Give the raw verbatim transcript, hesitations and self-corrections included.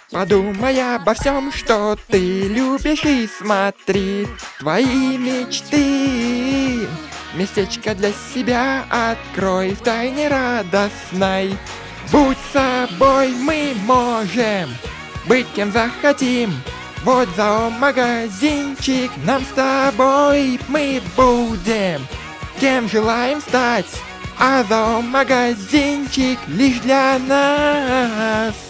Подумай обо всем, что ты любишь, и смотри твои мечты. Местечко для себя открой в тайне радостной. Будь собой, мы можем быть кем захотим. Вот зоомагазинчик нам с тобой, мы будем кем желаем стать. А зоомагазинчик лишь для нас.